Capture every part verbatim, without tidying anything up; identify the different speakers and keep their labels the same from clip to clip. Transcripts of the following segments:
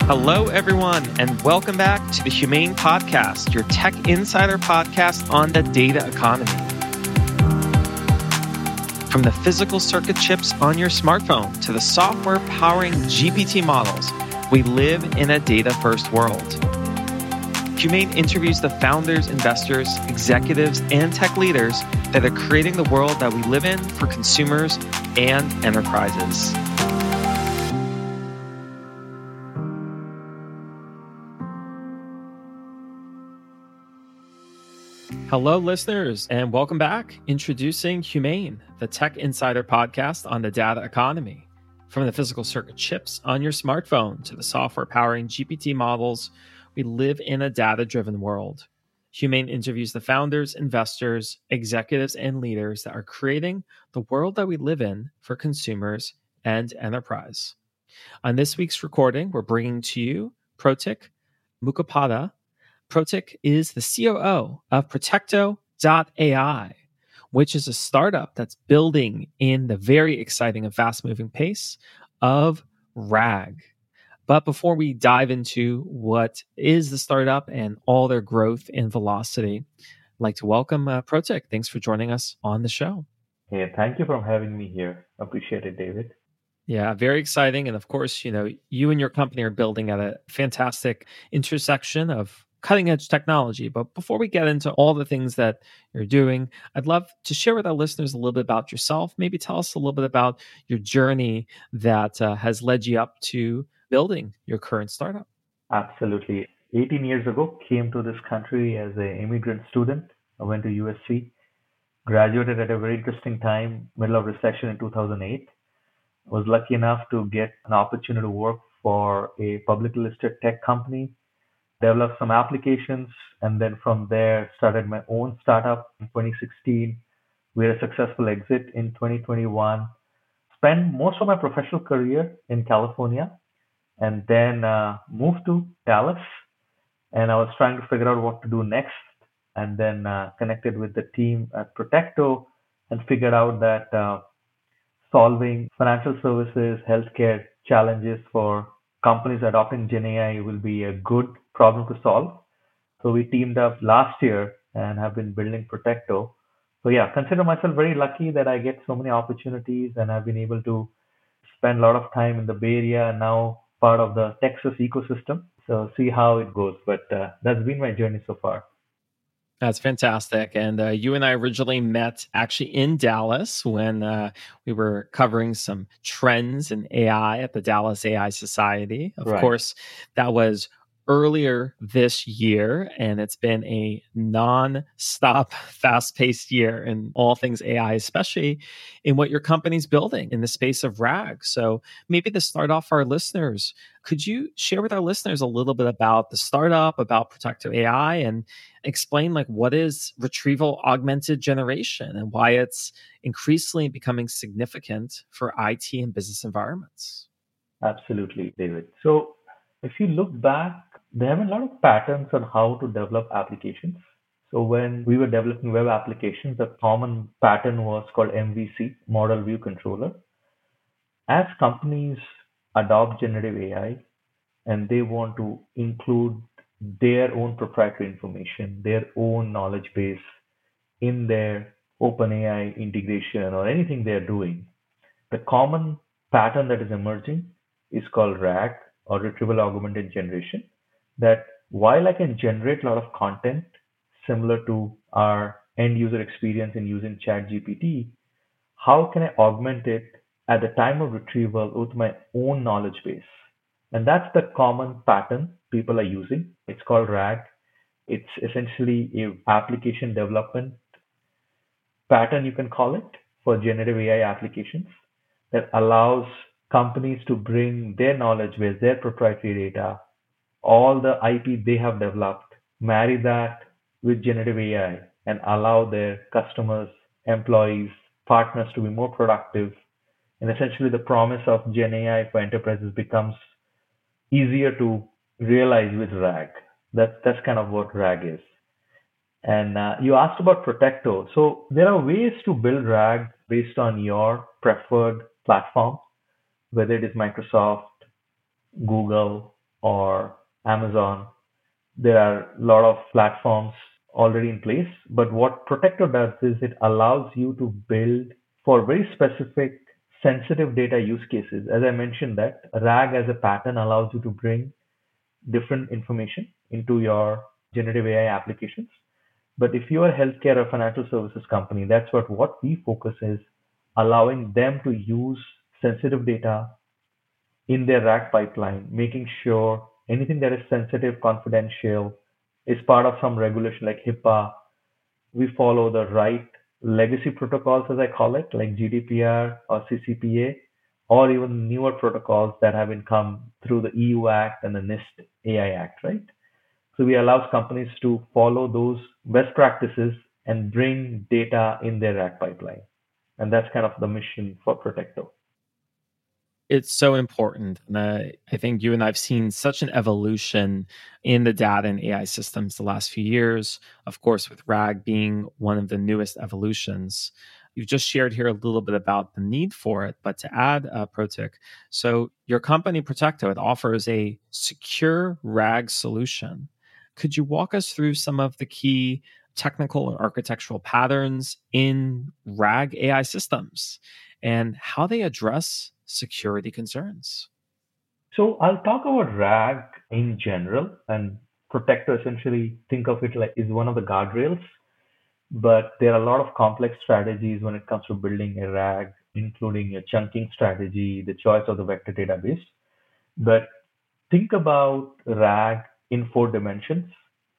Speaker 1: Hello, everyone, and welcome back to the Humane Podcast, your tech insider podcast on the data economy. From the physical circuit chips on your smartphone to the software powering G P T models, we live in a data-first world. Humane interviews the founders, investors, executives, and tech leaders that are creating the world that we live in for consumers and enterprises. Hello, listeners, and welcome back. Introducing Humane, the tech insider podcast on the data economy. From the physical circuit chips on your smartphone to the software powering G P T models, we live in a data-driven world. Humane interviews the founders, investors, executives, and leaders that are creating the world that we live in for consumers and enterprise. On this week's recording, we're bringing to you Pratik Mukhopadhyay. Pratik is the C O O of Protecto dot A I, which is a startup that's building in the very exciting and fast-moving pace of RAG. But before we dive into what is the startup and all their growth and velocity, I'd like to welcome uh, Pratik. Thanks for joining us on the show.
Speaker 2: Hey, thank you for having me here. Appreciate it, David.
Speaker 1: Yeah, very exciting. And of course, you know, you and your company are building at a fantastic intersection of cutting edge technology. But before we get into all the things that you're doing, I'd love to share with our listeners a little bit about yourself. Maybe tell us a little bit about your journey that uh, has led you up to building your current startup.
Speaker 2: Absolutely. eighteen years ago, came to this country as an immigrant student. I went to U S C, graduated at a very interesting time, middle of recession in two thousand eight. Was lucky enough to get an opportunity to work for a publicly listed tech company, developed some applications, and then from there started my own startup in twenty sixteen. We had a successful exit in twenty twenty-one. Spent most of my professional career in California, and then uh, moved to Dallas. And I was trying to figure out what to do next, and then uh, connected with the team at Protecto and figured out that uh, solving financial services, healthcare challenges for companies adopting Gen A I will be a good problem to solve. So we teamed up last year and have been building Protecto. So yeah, consider myself very lucky that I get so many opportunities and I've been able to spend a lot of time in the Bay Area and now part of the Texas ecosystem. So see how it goes. But uh, that's been my journey so far.
Speaker 1: That's fantastic. And uh, you and I originally met actually in Dallas when uh, we were covering some trends in A I at the Dallas A I Society. Of
Speaker 2: Right.
Speaker 1: course, that was earlier this year, and it's been a non-stop, fast-paced year in all things A I, especially in what your company's building in the space of RAG. So maybe to start off for our listeners, could you share with our listeners a little bit about the startup, about Protecto A I, and explain like what is retrieval augmented generation and why it's increasingly becoming significant for I T and business environments?
Speaker 2: Absolutely, David. So if you look back, there have been a lot of patterns on how to develop applications. So when we were developing web applications, a common pattern was called M V C, Model View Controller. As companies adopt generative A I and they want to include their own proprietary information, their own knowledge base in their OpenAI integration or anything they're doing, the common pattern that is emerging is called RAG or Retrieval Augmented Generation. That while I can generate a lot of content similar to our end user experience in using ChatGPT, how can I augment it at the time of retrieval with my own knowledge base? And that's the common pattern people are using. It's called RAG. It's essentially a application development pattern, you can call it, for generative A I applications that allows companies to bring their knowledge base, their proprietary data, all the I P they have developed, marry that with generative A I and allow their customers, employees, partners to be more productive. And essentially the promise of Gen A I for enterprises becomes easier to realize with RAG. That's that's kind of what RAG is. And uh, you asked about Protecto. So there are ways to build RAG based on your preferred platform, whether it is Microsoft, Google, or Amazon. There are a lot of platforms already in place. But what Protector does is it allows you to build for very specific sensitive data use cases. As I mentioned, that RAG as a pattern allows you to bring different information into your generative A I applications. But if you're a healthcare or financial services company, that's what what we focus is allowing them to use sensitive data in their RAG pipeline, making sure anything that is sensitive, confidential, is part of some regulation like HIPAA. We follow the right legacy protocols, as I call it, like G D P R or C C P A, or even newer protocols that have been come through the E U Act and the NIST A I Act, right? So we allow companies to follow those best practices and bring data in their RAG pipeline. And that's kind of the mission for Protecto.
Speaker 1: It's so important. And I, I think you and I have seen such an evolution in the data and A I systems the last few years. Of course, with RAG being one of the newest evolutions. You've just shared here a little bit about the need for it, but to add, uh, Protik, so your company Protecto, it offers a secure RAG solution. Could you walk us through some of the key technical or architectural patterns in RAG A I systems and how they address security concerns?
Speaker 2: So I'll talk about RAG in general, and Protector essentially think of it like is one of the guardrails, but there are a lot of complex strategies when it comes to building a RAG, including a chunking strategy, the choice of the vector database. But think about RAG in four dimensions: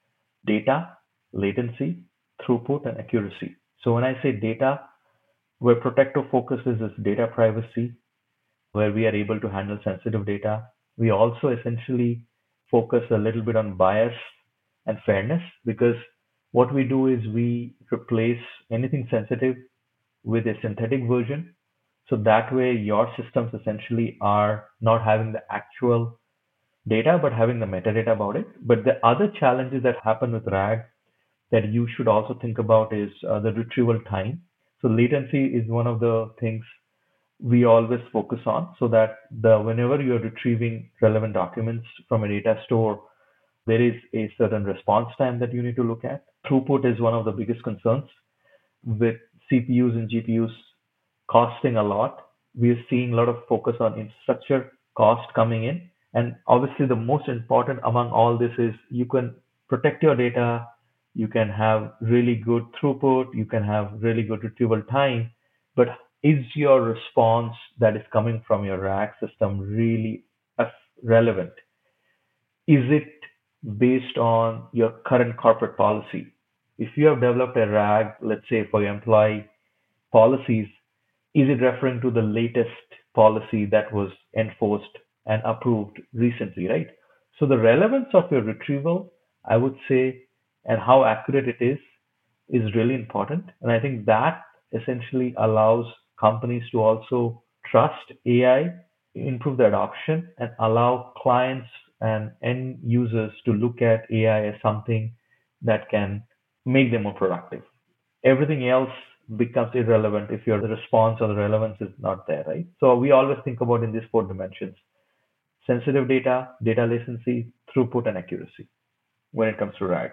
Speaker 2: data, latency, throughput, and accuracy. So when I say data, where Protector focuses is data privacy, where we are able to handle sensitive data. We also essentially focus a little bit on bias and fairness, because what we do is we replace anything sensitive with a synthetic version. So that way your systems essentially are not having the actual data, but having the metadata about it. But the other challenges that happen with RAG that you should also think about is uh, the retrieval time. So latency is one of the things we always focus on, so that the whenever you're retrieving relevant documents from a data store, there is a certain response time that you need to look at. Throughput is one of the biggest concerns with C P Us and G P Us costing a lot. We're seeing a lot of focus on infrastructure cost coming in. And obviously the most important among all this is you can protect your data, you can have really good throughput, you can have really good retrieval time, but is your response that is coming from your RAG system really relevant? Is it based on your current corporate policy? If you have developed a RAG, let's say for your employee policies, is it referring to the latest policy that was enforced and approved recently, right? So the relevance of your retrieval, I would say, and how accurate it is, is really important. And I think that essentially allows companies to also trust A I, improve the adoption, and allow clients and end users to look at A I as something that can make them more productive. Everything else becomes irrelevant if your response or the relevance is not there, right? So we always think about in these four dimensions: sensitive data, data latency, throughput, and accuracy when it comes to RAG.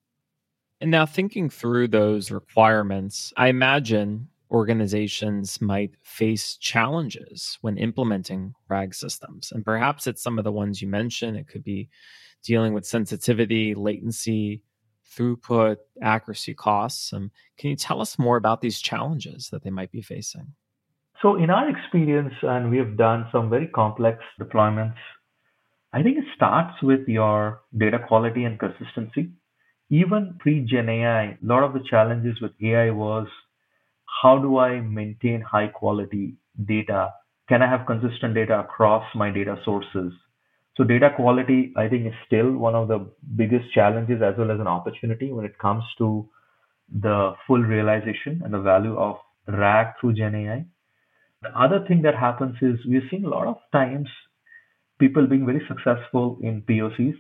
Speaker 1: And now thinking through those requirements, I imagine organizations might face challenges when implementing RAG systems. And perhaps it's some of the ones you mentioned. It could be dealing with sensitivity, latency, throughput, accuracy costs. Um, can you tell us more about these challenges that they might be facing?
Speaker 2: So in our experience, and we have done some very complex deployments, I think it starts with your data quality and consistency. Even pre-Gen A I, a lot of the challenges with A I was, how do I maintain high quality data? Can I have consistent data across my data sources? So data quality, I think, is still one of the biggest challenges as well as an opportunity when it comes to the full realization and the value of RAG through Gen A I. The other thing that happens is we're seeing a lot of times people being very successful in P O Cs,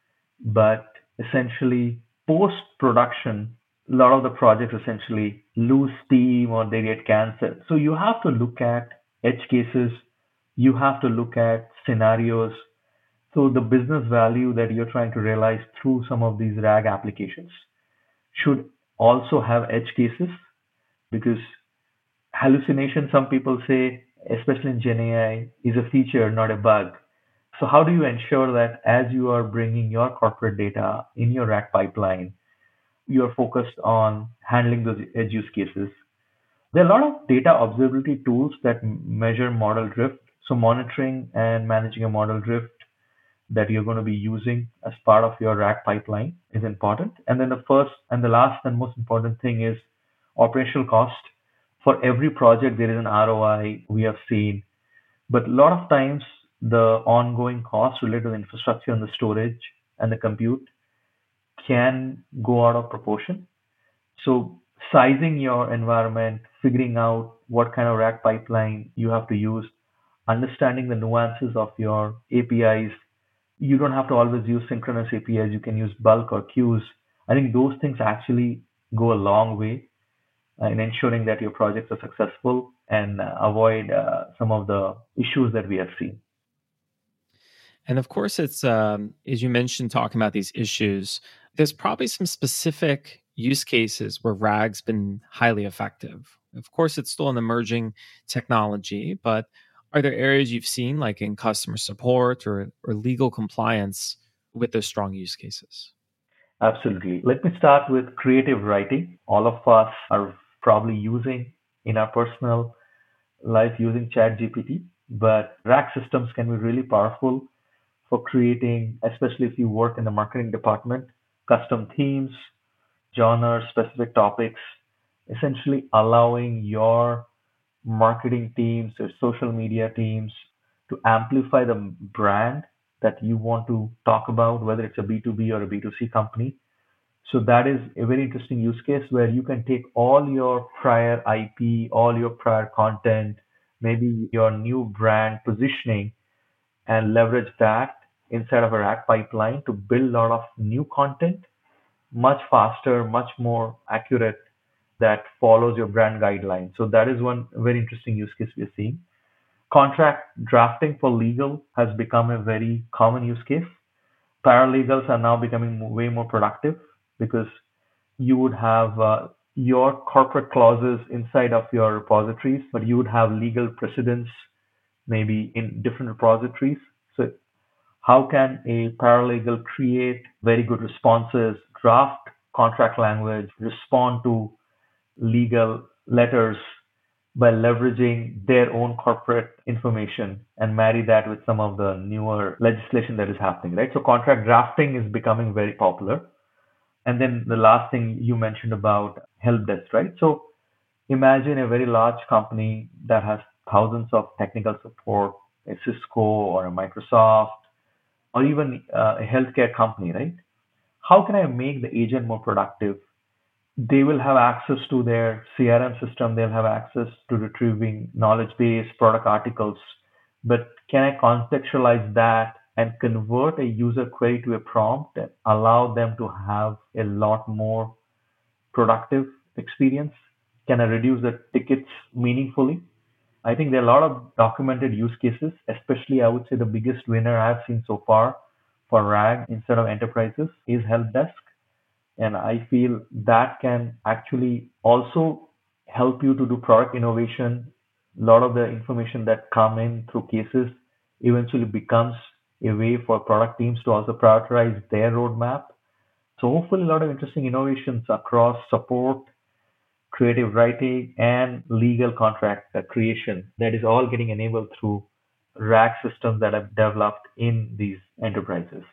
Speaker 2: but essentially post production, a lot of the projects essentially lose steam or they get canceled. So you have to look at edge cases, you have to look at scenarios So the business value that you're trying to realize through some of these RAG applications should also have edge cases, because hallucination, some people say, especially in Gen A I, is a feature, not a bug. So how do you ensure that as you are bringing your corporate data in your RAG pipeline, you are focused on handling those edge use cases? There are a lot of data observability tools that m- measure model drift. So monitoring and managing a model drift that you're going to be using as part of your RAG pipeline is important. And then the first and the last and most important thing is operational cost. For every project, there is an R O I we have seen, but a lot of times the ongoing costs related to the infrastructure and the storage and the compute can go out of proportion. So sizing your environment, figuring out what kind of rack pipeline you have to use, understanding the nuances of your A P Is. You don't have to always use synchronous A P Is. You can use bulk or queues. I think those things actually go a long way uh, in ensuring that your projects are successful and uh, avoid uh, some of the issues that we have seen.
Speaker 1: And of course, it's, um, as you mentioned, talking about these issues, there's probably some specific use cases where RAG's been highly effective. Of course, it's still an emerging technology, but are there areas you've seen, like in customer support or, or legal compliance, with those strong use cases?
Speaker 2: Absolutely. Let me start with creative writing. All of us are probably using in our personal life using ChatGPT, but RAG systems can be really powerful for creating, especially if you work in the marketing department, custom themes, genre specific topics, essentially allowing your marketing teams or social media teams to amplify the brand that you want to talk about, whether it's a B two B or a B two C company. So that is a very interesting use case where you can take all your prior I P, all your prior content, maybe your new brand positioning, and leverage that inside of a rack pipeline to build a lot of new content much faster, much more accurate, that follows your brand guidelines. So that is one very interesting use case we're seeing. Contract drafting for legal has become a very common use case. Paralegals are now becoming way more productive because you would have uh, your corporate clauses inside of your repositories, but you would have legal precedents maybe in different repositories. So how can a paralegal create very good responses, draft contract language, respond to legal letters by leveraging their own corporate information and marry that with some of the newer legislation that is happening, right? So contract drafting is becoming very popular. And then the last thing you mentioned about help desk, right? So imagine a very large company that has thousands of technical support, a Cisco or a Microsoft, or even uh, a healthcare company, right? How can I make the agent more productive? They will have access to their C R M system, they'll have access to retrieving knowledge base, product articles. But can I contextualize that and convert a user query to a prompt and allow them to have a lot more productive experience? Can I reduce the tickets meaningfully? I think there are a lot of documented use cases, especially I would say the biggest winner I've seen so far for RAG instead of enterprises is help desk. And I feel that can actually also help you to do product innovation. A lot of the information that come in through cases eventually becomes a way for product teams to also prioritize their roadmap. So hopefully a lot of interesting innovations across support, creative writing, and legal contract uh, creation that is all getting enabled through RAG systems that have developed in these enterprises.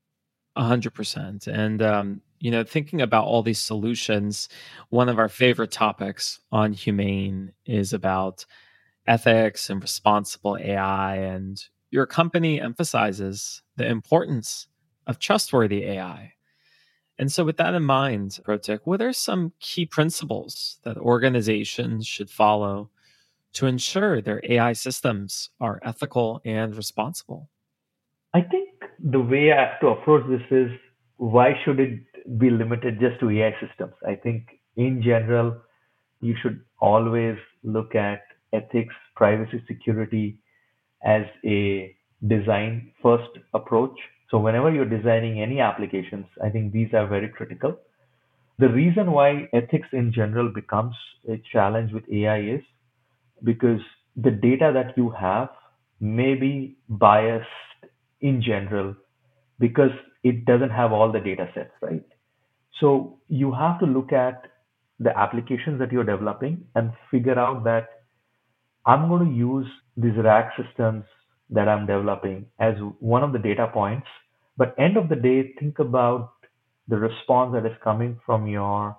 Speaker 1: A hundred percent. And um, you know, thinking about all these solutions, one of our favorite topics on Humane is about ethics and responsible A I. And your company emphasizes the importance of trustworthy A I. And so, with that in mind, Protik, what are some key principles that organizations should follow to ensure their A I systems are ethical and responsible?
Speaker 2: I think the way I have to approach this is, why should it be limited just to A I systems? I think in general, you should always look at ethics, privacy, security as a design first approach. So whenever you're designing any applications, I think these are very critical. The reason why ethics in general becomes a challenge with A I is because the data that you have may be biased in general because it doesn't have all the data sets, right? So you have to look at the applications that you're developing and figure out that I'm going to use these RAG systems that I'm developing as one of the data points. But end of the day, think about the response that is coming from your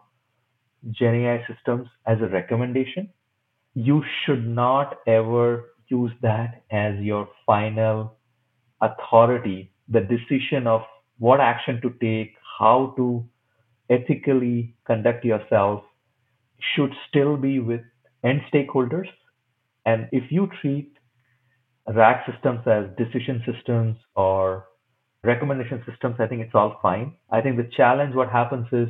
Speaker 2: GenAI systems as a recommendation. You should not ever use that as your final authority, the decision of what action to take, how to ethically conduct yourself should still be with end stakeholders. And if you treat RAG systems as decision systems or recommendation systems, I think it's all fine. I think the challenge, what happens is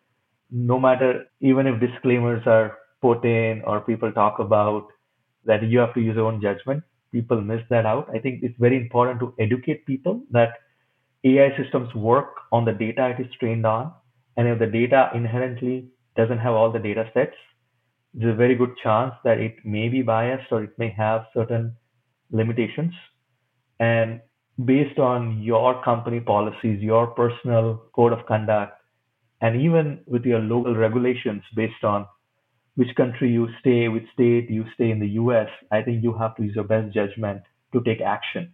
Speaker 2: no matter, even if disclaimers are put in or people talk about that you have to use your own judgment, people miss that out. I think it's very important to educate people that A I systems work on the data it is trained on. And if the data inherently doesn't have all the data sets, there's a very good chance that it may be biased or it may have certain limitations. And based on your company policies, your personal code of conduct, and even with your local regulations based on which country you stay, which state you stay in the U S, I think you have to use your best judgment to take action.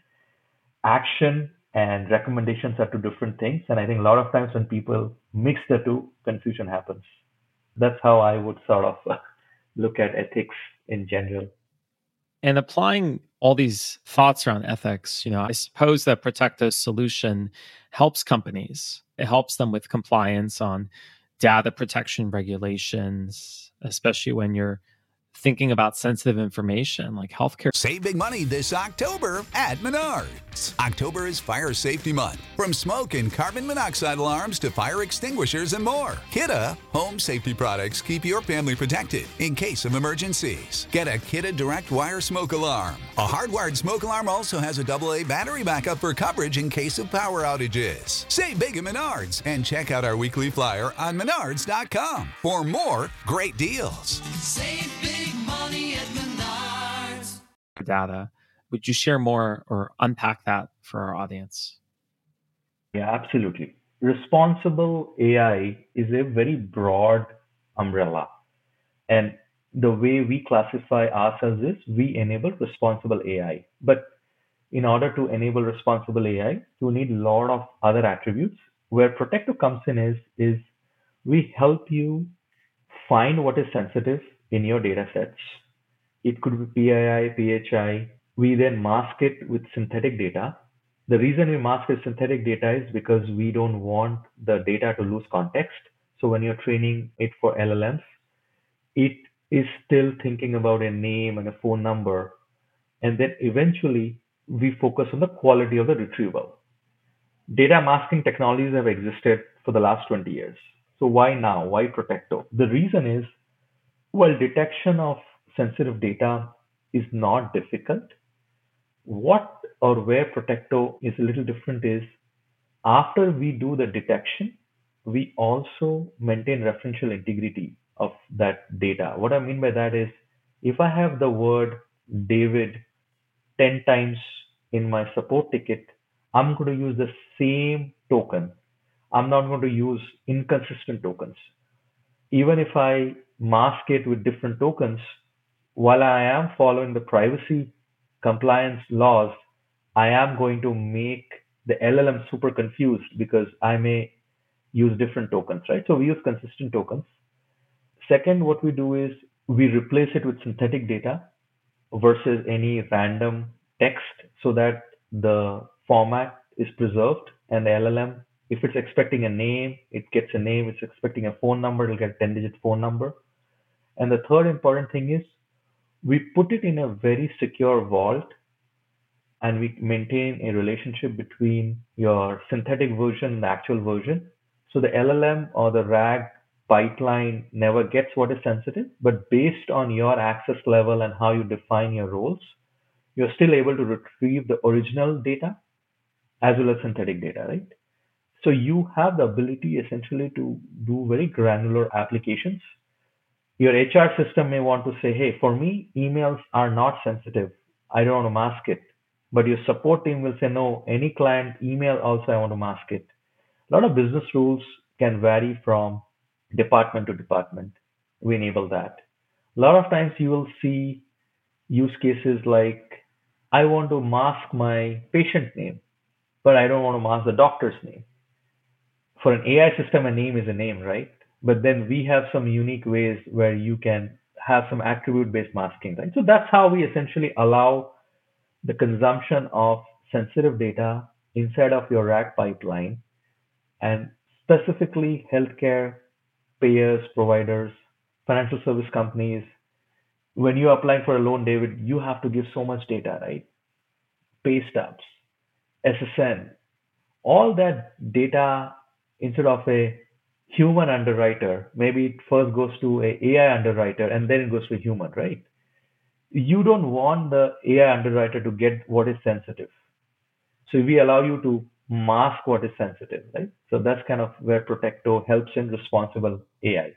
Speaker 2: Action and recommendations are two different things. And I think a lot of times when people mix the two, confusion happens. That's how I would sort of look at ethics in general.
Speaker 1: And applying all these thoughts around ethics, you know, I suppose that Protecto's solution helps companies. It helps them with compliance on data protection regulations, especially when you're thinking about sensitive information like healthcare.
Speaker 3: Save big money this October at Menards. October is Fire Safety Month. From smoke and carbon monoxide alarms to fire extinguishers and more, Kidde home safety products keep your family protected in case of emergencies. Get a Kidde Direct Wire Smoke Alarm. A hardwired smoke alarm also has a double A battery backup for coverage in case of power outages. Save big at Menards and check out our weekly flyer on menards dot com for more great deals.
Speaker 4: Save big money at Menards.
Speaker 1: Data. Would you share more or unpack that for our audience?
Speaker 2: Yeah, absolutely. Responsible A I is a very broad umbrella. And the way we classify ourselves is we enable responsible A I. But in order to enable responsible A I, you need a lot of other attributes. Where Protecto comes in is, is we help you find what is sensitive in your data sets. It could be P I I, P H I. We then mask it with synthetic data. The reason we mask with synthetic data is because we don't want the data to lose context. So when you're training it for L L Ms, it is still thinking about a name and a phone number. And then eventually we focus on the quality of the retrieval. Data masking technologies have existed for the last twenty years. So why now? Why Protecto? The reason is, well, detection of sensitive data is not difficult. What or where Protecto is a little different is after we do the detection, we also maintain referential integrity of that data. What I mean by that is if I have the word David ten times in my support ticket, I'm going to use the same token. I'm not going to use inconsistent tokens. Even if I mask it with different tokens, while I am following the privacy compliance laws, I am going to make the L L M super confused because I may use different tokens, right? So we use consistent tokens. Second, what we do is we replace it with synthetic data versus any random text so that the format is preserved and the L L M, if it's expecting a name, it gets a name. If it's expecting a phone number, it'll get a ten digit phone number. And the third important thing is we put it in a very secure vault and we maintain a relationship between your synthetic version and the actual version. So the L L M or the RAG pipeline never gets what is sensitive, but based on your access level and how you define your roles, you're still able to retrieve the original data as well as synthetic data, right? So you have the ability essentially to do very granular applications. Your H R system may want to say, hey, for me, emails are not sensitive. I don't want to mask it. But your support team will say, no, any client email also I want to mask it. A lot of business rules can vary from department to department. We enable that. A lot of times you will see use cases like, I want to mask my patient name, but I don't want to mask the doctor's name. For an A I system, a name is a name, right? But then we have some unique ways where you can have some attribute based masking, right? So that's how we essentially allow the consumption of sensitive data inside of your RAG pipeline, and specifically healthcare payers, providers, financial service companies. When you're applying for a loan, David, you have to give so much data, right? Pay stubs, S S N, all that data instead of a human underwriter, maybe it first goes to a AI underwriter and then it goes to a human, right? You don't want the A I underwriter to get what is sensitive. So we allow you to mask what is sensitive, right? So that's kind of where Protecto helps in responsible A I.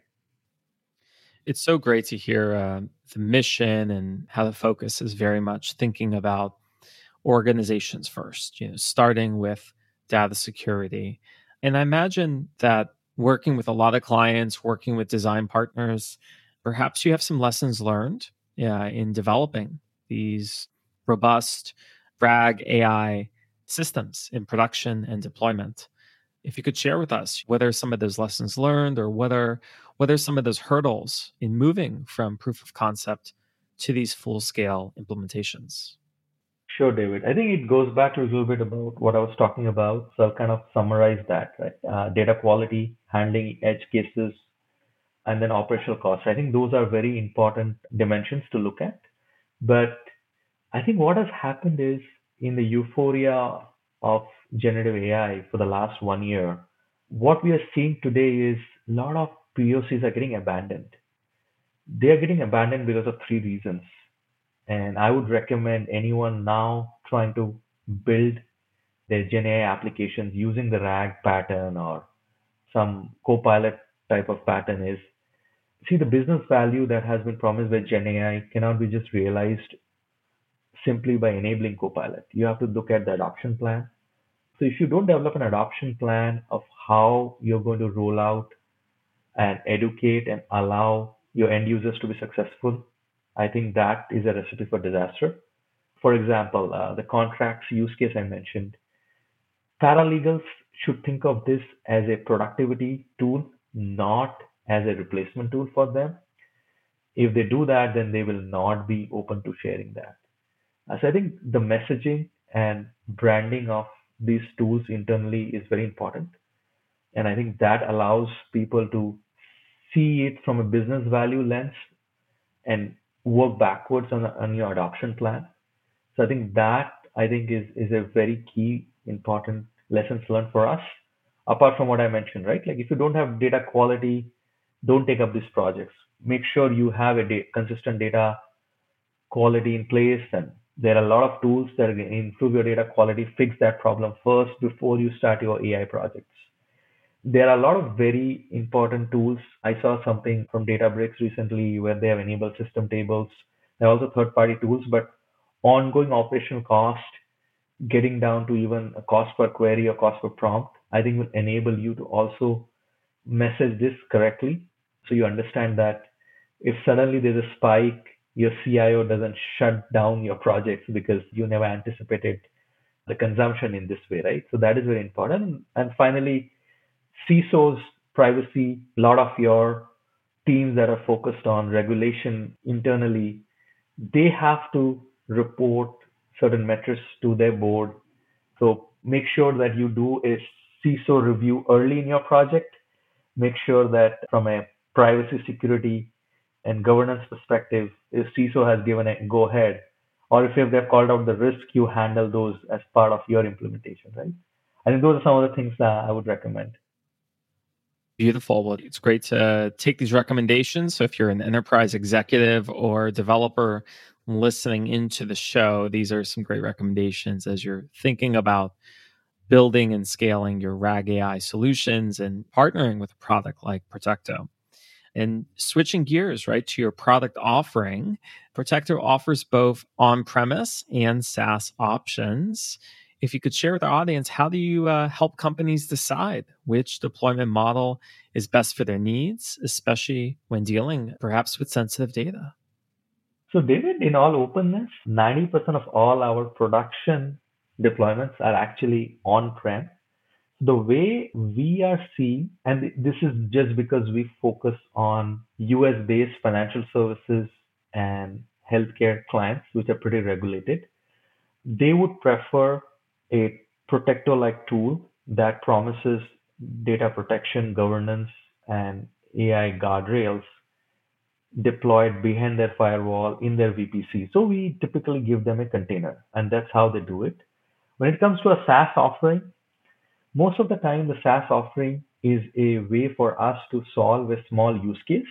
Speaker 1: It's so great to hear uh, the mission and how the focus is very much thinking about organizations first, you know, starting with data security. And I imagine that working with a lot of clients, working with design partners, perhaps you have some lessons learned yeah, in developing these robust RAG A I systems in production and deployment. If you could share with us what are some of those lessons learned, or what are what are some of those hurdles in moving from proof of concept to these full-scale implementations?
Speaker 2: Sure, David. I think it goes back to a little bit about what I was talking about. So I'll kind of summarize that, right? Uh, data quality, handling edge cases, and then operational costs. I think those are very important dimensions to look at. But I think what has happened is, in the euphoria of generative A I for the last one year, what we are seeing today is a lot of P O Cs are getting abandoned. They are getting abandoned because of three reasons. And I would recommend anyone now trying to build their Gen A I applications using the RAG pattern or some Copilot type of pattern is, see, the business value that has been promised by Gen A I cannot be just realized simply by enabling Copilot. You have to look at the adoption plan. So if you don't develop an adoption plan of how you're going to roll out and educate and allow your end users to be successful, I think that is a recipe for disaster. For example, uh, the contracts use case I mentioned, paralegals should think of this as a productivity tool, not as a replacement tool for them. If they do that, then they will not be open to sharing that. Uh, So I think the messaging and branding of these tools internally is very important. And I think that allows people to see it from a business value lens and work backwards on, on your adoption plan. So I think that I think is, is a very key important lessons learned for us. Apart from what I mentioned, right? Like if you don't have data quality, don't take up these projects. Make sure you have a da- consistent data quality in place, and there are a lot of tools that are going to improve your data quality. Fix that problem first before you start your A I projects. There are a lot of very important tools. I saw something from Databricks recently where they have enabled system tables. There are also third-party tools, but ongoing operational cost, getting down to even a cost per query or cost per prompt, I think will enable you to also message this correctly. So you understand that if suddenly there's a spike, your C I O doesn't shut down your projects because you never anticipated the consumption in this way, right? So that is very important. And finally, C I S O's privacy, a lot of your teams that are focused on regulation internally, they have to report certain metrics to their board. So make sure that you do a C I S O review early in your project. Make sure that from a privacy, security, and governance perspective, if C I S O has given a go ahead, or if they've called out the risk, you handle those as part of your implementation, right? I think those are some of the things that I would recommend.
Speaker 1: Beautiful. Well, it's great to take these recommendations. So if you're an enterprise executive or developer listening into the show, these are some great recommendations as you're thinking about building and scaling your RAG A I solutions and partnering with a product like Protecto. And switching gears, right, to your product offering, Protecto offers both on-premise and SaaS options. If you could share with our audience, how do you uh, help companies decide which deployment model is best for their needs, especially when dealing perhaps with sensitive data?
Speaker 2: So, David, in all openness, ninety percent of all our production deployments are actually on-prem. The way we are seeing, and this is just because we focus on U S based financial services and healthcare clients, which are pretty regulated, they would prefer a Protecto like tool that promises data protection, governance, and A I guardrails deployed behind their firewall in their V P C. So we typically give them a container, and that's how they do it. When it comes to a SaaS offering, most of the time the SaaS offering is a way for us to solve a small use case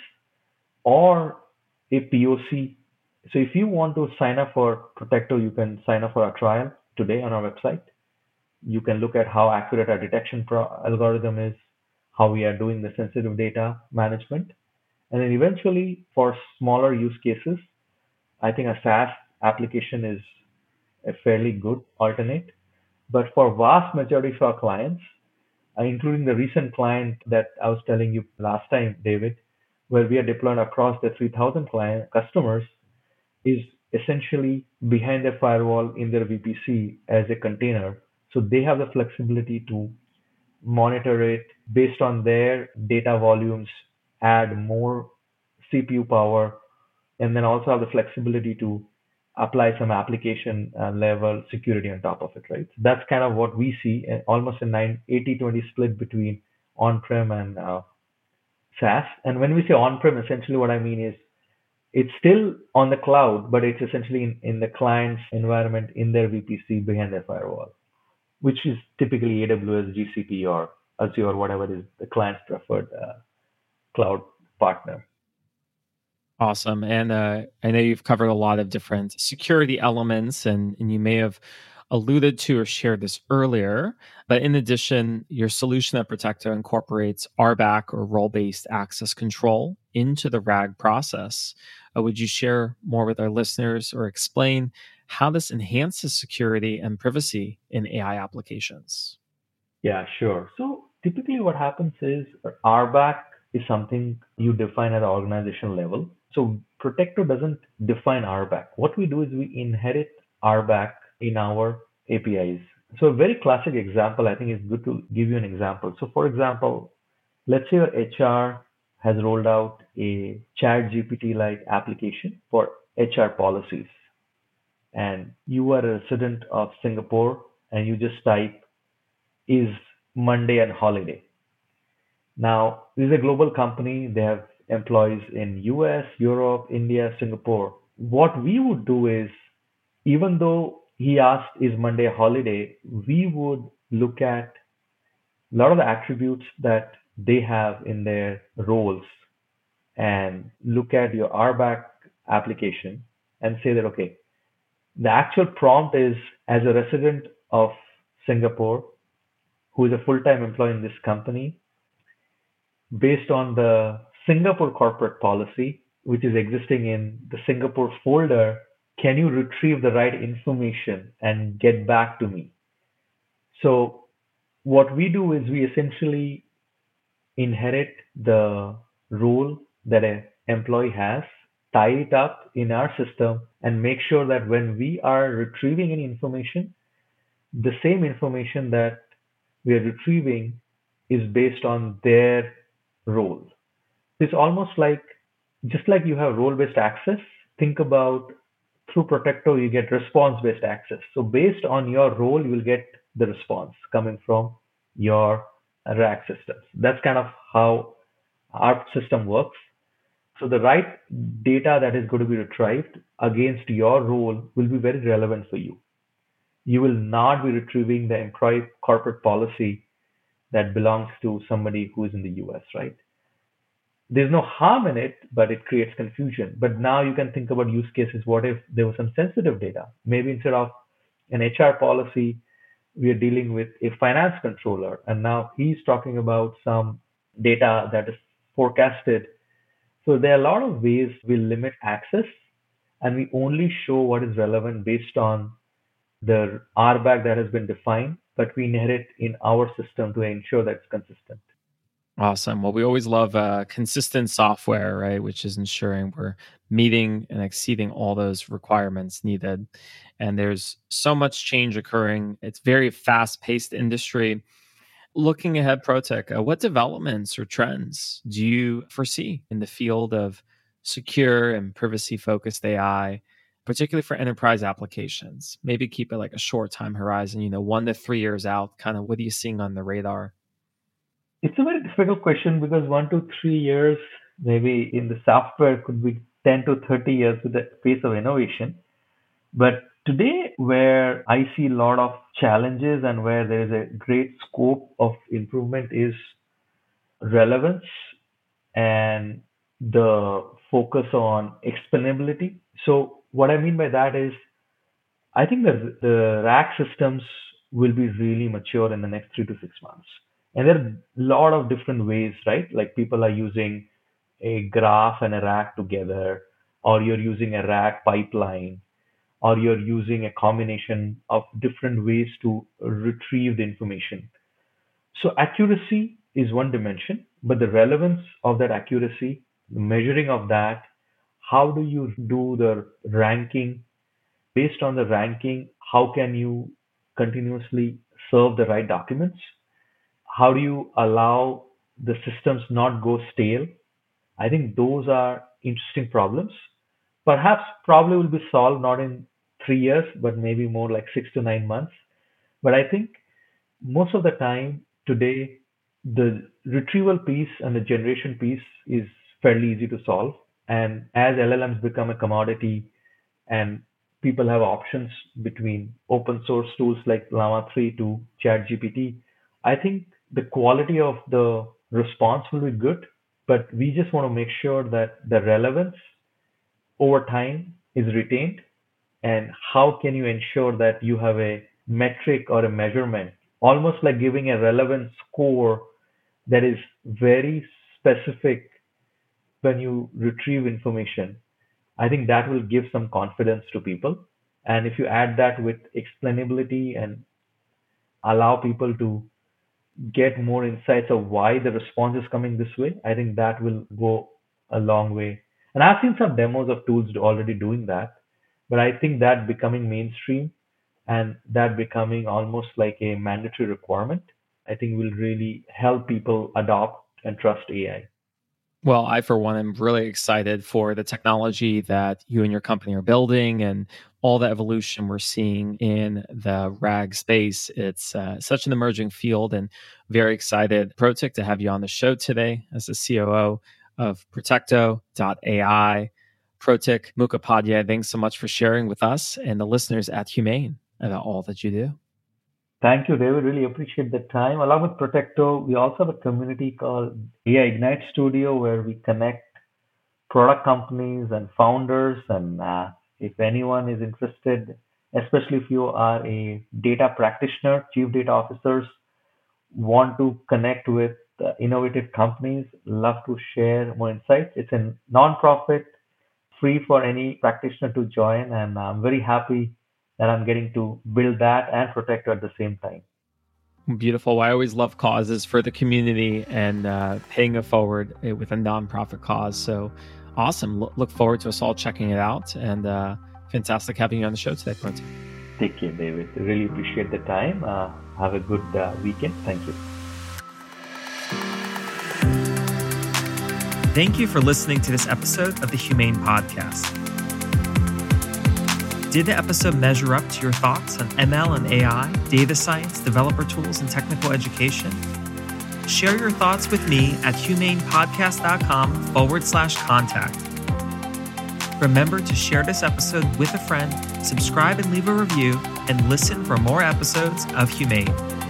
Speaker 2: or a P O C. So if you want to sign up for Protecto, you can sign up for a trial today on our website. You can look at how accurate our detection pro- algorithm is, how we are doing the sensitive data management. And then eventually, for smaller use cases, I think a SaaS application is a fairly good alternate. But for vast majority of our clients, uh, including the recent client that I was telling you last time, David, where we are deployed across the three thousand client customers, is essentially behind their firewall in their V P C as a container. So they have the flexibility to monitor it based on their data volumes, add more C P U power, and then also have the flexibility to apply some application uh, level security on top of it, right? So that's kind of what we see, uh, almost a nine eighty twenty split between on-prem and uh, SaaS. And when we say on-prem, essentially what I mean is it's still on the cloud, but it's essentially in, in the client's environment in their V P C behind their firewall, which is typically A W S, G C P, or Azure, whatever is the client's preferred uh, cloud partner.
Speaker 1: Awesome. And uh, I know you've covered a lot of different security elements, and, and you may have alluded to or shared this earlier. But in addition, your solution at Protecto incorporates R B A C or role-based access control into the RAG process. Uh, would you share more with our listeners or explain how this enhances security and privacy in A I applications?
Speaker 2: Yeah, sure. So typically what happens is R B A C is something you define at the organization level. So Protecto doesn't define R B A C. What we do is we inherit R B A C in our A P Is. So a very classic example, I think it's good to give you an example. So for example, let's say your H R has rolled out a ChatGPT-like application for H R policies, and you are a resident of Singapore, and you just type, is Monday a holiday? Now, this is a global company. They have employees in U S, Europe, India, Singapore. What we would do is, even though he asked, is Monday a holiday, we would look at a lot of the attributes that they have in their roles and look at your R B A C application and say that, okay, the actual prompt is, as a resident of Singapore, who is a full-time employee in this company, based on the Singapore corporate policy, which is existing in the Singapore folder, can you retrieve the right information and get back to me? So what we do is we essentially inherit the role that an employee has, tie it up in our system, and make sure that when we are retrieving any information, the same information that we are retrieving is based on their role. It's almost like, just like you have role-based access, think about through Protecto, you get response-based access. So based on your role, you will get the response coming from your RAG systems. That's kind of how our system works. So the right data that is going to be retrieved against your role will be very relevant for you. You will not be retrieving the employee corporate policy that belongs to somebody who is in the U S, right? there's no harm in it, but it creates confusion. But now you can think about use cases. What if there was some sensitive data? Maybe instead of an H R policy, we are dealing with a finance controller, and now he's talking about some data that is forecasted. So there are a lot of ways we limit access, and we only show what is relevant based on the R BAC that has been defined, but we inherit in our system to ensure that it's consistent.
Speaker 1: Awesome. Well, we always love uh, consistent software, right? Which is ensuring we're meeting and exceeding all those requirements needed. And there's so much change occurring. It's very fast-paced industry. Looking ahead, Protek, uh, what developments or trends do you foresee in the field of secure and privacy-focused A I, particularly for enterprise applications? Maybe keep it like a short time horizon, you know, one to three years out. Kind of what are you seeing on the radar?
Speaker 2: It's a very difficult question because one to three years, maybe in the software could be ten to thirty years with the pace of innovation. But today, where I see a lot of challenges and where there is a great scope of improvement is relevance and the focus on explainability. So what I mean by that is, I think that the rack systems will be really mature in the next three to six months. And there are a lot of different ways, right? Like people are using a graph and a rack together, or you're using a rack pipeline, or you're using a combination of different ways to retrieve the information. So accuracy is one dimension, but the relevance of that accuracy, the measuring of that, how do you do the ranking? Based on the ranking, how can you continuously serve the right documents? How do you allow the systems not go stale? I think those are interesting problems. Perhaps probably will be solved not in three years, but maybe more like six to nine months. But I think most of the time today, the retrieval piece and the generation piece is fairly easy to solve. And as L L Ms become a commodity and people have options between open source tools like Llama three to ChatGPT, I think the quality of the response will be good, but we just want to make sure that the relevance over time is retained. And how can you ensure that you have a metric or a measurement, almost like giving a relevance score that is very specific when you retrieve information? I think that will give some confidence to people. And if you add that with explainability and allow people to get more insights of why the response is coming this way, I think that will go a long way. And I've seen some demos of tools already doing that, but I think that becoming mainstream and that becoming almost like a mandatory requirement, I think will really help people adopt and trust A I.
Speaker 1: Well, I, for one, am really excited for the technology that you and your company are building and all the evolution we're seeing in the RAG space. It's uh, such an emerging field, and very excited, Protek, to have you on the show today as the C O O of Protecto dot A I. Protek Mukhopadhyay, thanks so much for sharing with us and the listeners at Humane about all that you do.
Speaker 2: Thank you, David. Really appreciate the time. Along with Protecto, we also have a community called A I Ignite Studio where we connect product companies and founders. And uh, if anyone is interested, especially if you are a data practitioner, chief data officers, want to connect with uh, innovative companies, love to share more insights. It's a nonprofit, free for any practitioner to join. And I'm very happy that I'm getting to build that and Protecto at the same time.
Speaker 1: Beautiful. I always love causes for the community and uh, paying it forward with a nonprofit cause. So awesome. L- look forward to us all checking it out. And uh, fantastic having you on the show today, Protek.
Speaker 2: Take care, David. Really appreciate the time. Uh, have a good uh, weekend. Thank you.
Speaker 1: Thank you for listening to this episode of the Humane Podcast. Did the episode measure up to your thoughts on M L and A I, data science, developer tools, and technical education? Share your thoughts with me at humanepodcast.com forward slash contact. Remember to share this episode with a friend, subscribe and leave a review, and listen for more episodes of Humane.